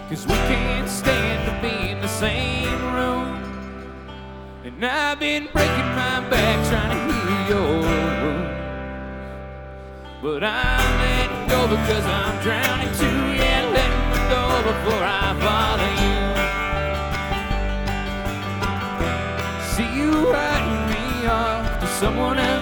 'cause we can't stand to be in the same room. And I've been breaking my back trying to heal your wound, but I'm letting go because I'm drowning too. Yeah, let me go before I follow you. See you writing me off to someone else.